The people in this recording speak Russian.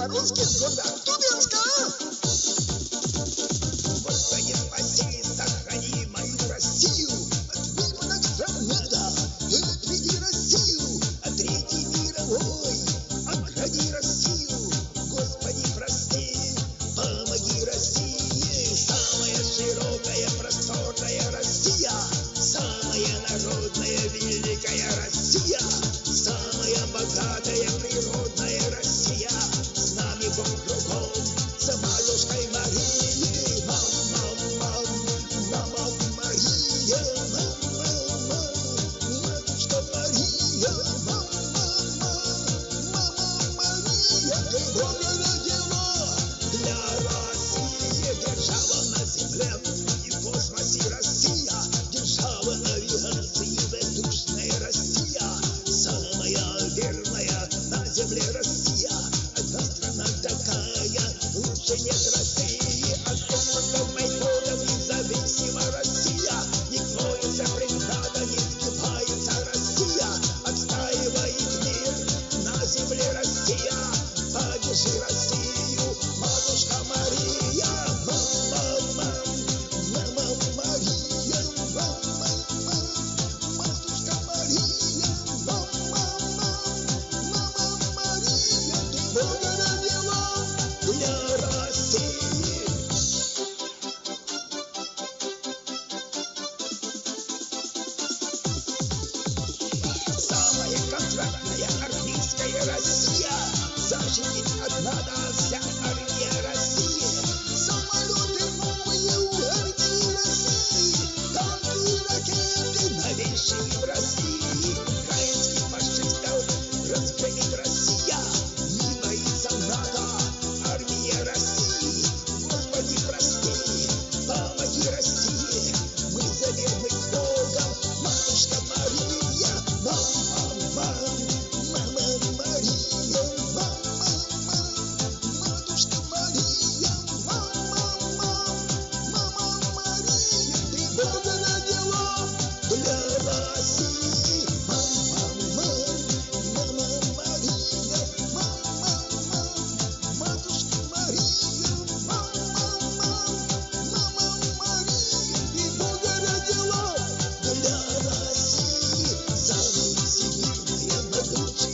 по-русски гордо Тюменска. Господи, спаси, сохрани мою Россию от выпадок стран мира. Отведи Россию от Третьей мировой. Огради Россию, Господи, прости. Помоги России, самая широкая, просторная Россия. Самая народная, великая Россия. Самая богатая, природная Россия. С нами Бог кругом, за матушкой Марией. Мам, мама Мария, матушка Мария. Мама Мария, ты Бога родила для России. Держава на земле и в космосе Россия. Держава навигации, воздушная Россия. Самая верная на земле Россия. Одна страна такая, лучше нет России. От космосов майкодов независима Россия. Не кроется преграда, не сгибается Россия. Отстаивает мир на земле Россия. Поддержи Россию, матушка Мария. Мама Мария, матушка Мария. Мама Мария, ты Бога родила для России. Самая контрактная армейская Россия. Защитить от НАТО вся армия России. Самолеты новые у армии России. Танки, ракеты новейшие в России. Украинских фашистов разгромит Россия. Не боится НАТО армия России. Господи, прости, помоги России. Мы зовем их Богом, матушка Мария. Мама Мария, матушка Мария. Мама Мария, ты Бога родила для России. Мама Мария, матушка Мария. Мама Мария, ты Бога родила для России. Самая всемирная, могучая